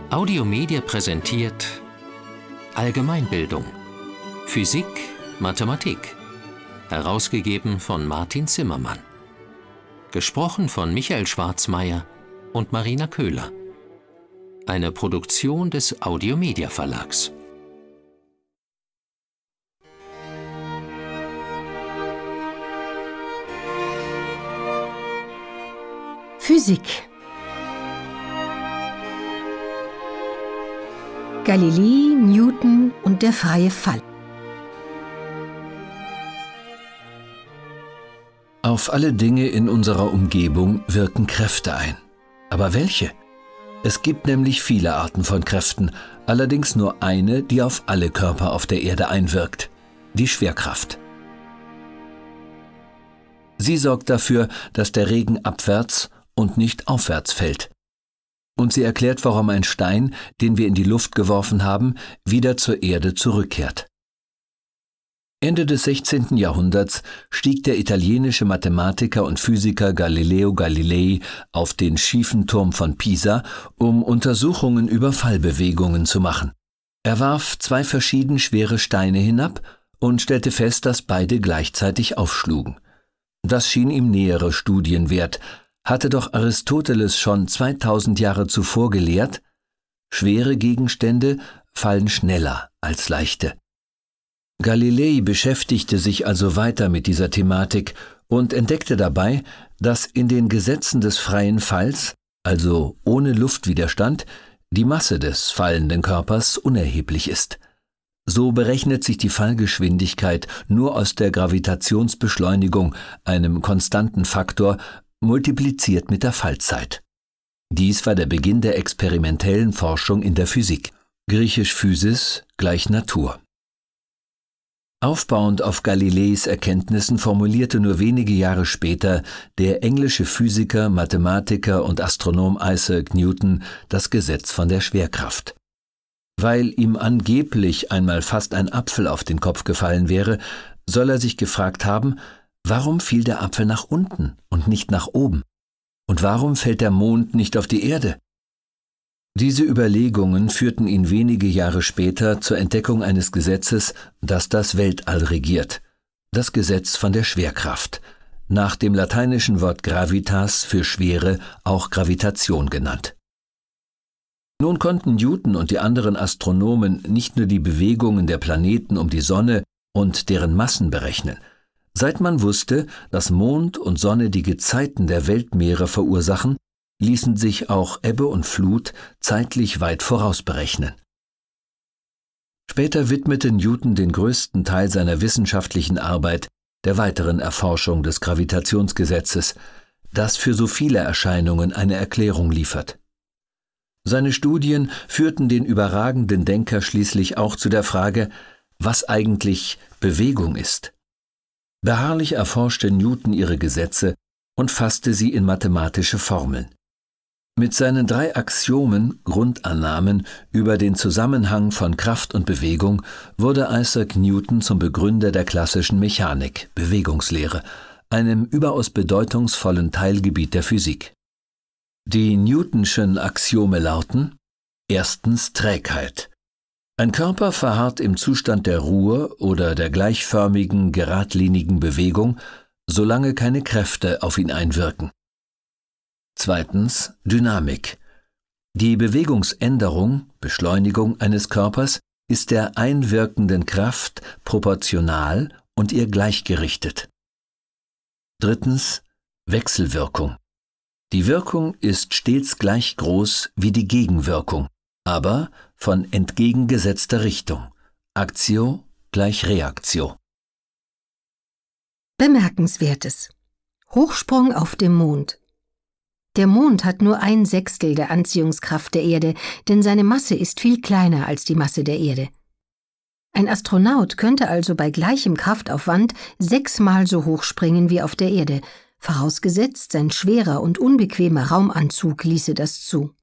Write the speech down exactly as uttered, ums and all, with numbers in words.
Audiomedia präsentiert Allgemeinbildung. Physik, Mathematik. Herausgegeben von Martin Zimmermann. Gesprochen von Michael Schwarzmeier und Marina Köhler. Eine Produktion des Audiomedia Verlags. Physik. Galilei, Newton und der freie Fall. Auf alle Dinge in unserer Umgebung wirken Kräfte ein. Aber welche? Es gibt nämlich viele Arten von Kräften, allerdings nur eine, die auf alle Körper auf der Erde einwirkt: die Schwerkraft. Sie sorgt dafür, dass der Regen abwärts und nicht aufwärts fällt. Und sie erklärt, warum ein Stein, den wir in die Luft geworfen haben, wieder zur Erde zurückkehrt. Ende des sechzehnten Jahrhunderts stieg der italienische Mathematiker und Physiker Galileo Galilei auf den schiefen Turm von Pisa, um Untersuchungen über Fallbewegungen zu machen. Er warf zwei verschieden schwere Steine hinab und stellte fest, dass beide gleichzeitig aufschlugen. Das schien ihm nähere Studien wert, hatte doch Aristoteles schon zweitausend Jahre zuvor gelehrt: schwere Gegenstände fallen schneller als leichte. Galilei beschäftigte sich also weiter mit dieser Thematik und entdeckte dabei, dass in den Gesetzen des freien Falls, also ohne Luftwiderstand, die Masse des fallenden Körpers unerheblich ist. So berechnet sich die Fallgeschwindigkeit nur aus der Gravitationsbeschleunigung, einem konstanten Faktor, multipliziert mit der Fallzeit. Dies war der Beginn der experimentellen Forschung in der Physik. Griechisch Physis gleich Natur. Aufbauend auf Galileis Erkenntnissen formulierte nur wenige Jahre später der englische Physiker, Mathematiker und Astronom Isaac Newton das Gesetz von der Schwerkraft. Weil ihm angeblich einmal fast ein Apfel auf den Kopf gefallen wäre, soll er sich gefragt haben: Warum fiel der Apfel nach unten und nicht nach oben? Und warum fällt der Mond nicht auf die Erde? Diese Überlegungen führten ihn wenige Jahre später zur Entdeckung eines Gesetzes, das das Weltall regiert: das Gesetz von der Schwerkraft, nach dem lateinischen Wort gravitas für Schwere, auch Gravitation genannt. Nun konnten Newton und die anderen Astronomen nicht nur die Bewegungen der Planeten um die Sonne und deren Massen berechnen. Seit man wusste, dass Mond und Sonne die Gezeiten der Weltmeere verursachen, ließen sich auch Ebbe und Flut zeitlich weit voraus berechnen. Später widmete Newton den größten Teil seiner wissenschaftlichen Arbeit der weiteren Erforschung des Gravitationsgesetzes, das für so viele Erscheinungen eine Erklärung liefert. Seine Studien führten den überragenden Denker schließlich auch zu der Frage, was eigentlich Bewegung ist. Beharrlich erforschte Newton ihre Gesetze und fasste sie in mathematische Formeln. Mit seinen drei Axiomen, Grundannahmen über den Zusammenhang von Kraft und Bewegung, wurde Isaac Newton zum Begründer der klassischen Mechanik, Bewegungslehre, einem überaus bedeutungsvollen Teilgebiet der Physik. Die Newtonschen Axiome lauten: Erstens Trägheit. Ein Körper verharrt im Zustand der Ruhe oder der gleichförmigen, geradlinigen Bewegung, solange keine Kräfte auf ihn einwirken. Zweitens Dynamik. Die Bewegungsänderung, Beschleunigung eines Körpers ist der einwirkenden Kraft proportional und ihr gleichgerichtet. Drittens Wechselwirkung. Die Wirkung ist stets gleich groß wie die Gegenwirkung, aber von entgegengesetzter Richtung. Actio gleich Reaktio. Bemerkenswertes: Hochsprung auf dem Mond. Der Mond hat nur ein Sechstel der Anziehungskraft der Erde, denn seine Masse ist viel kleiner als die Masse der Erde. Ein Astronaut könnte also bei gleichem Kraftaufwand sechsmal so hoch springen wie auf der Erde, vorausgesetzt sein schwerer und unbequemer Raumanzug ließe das zu.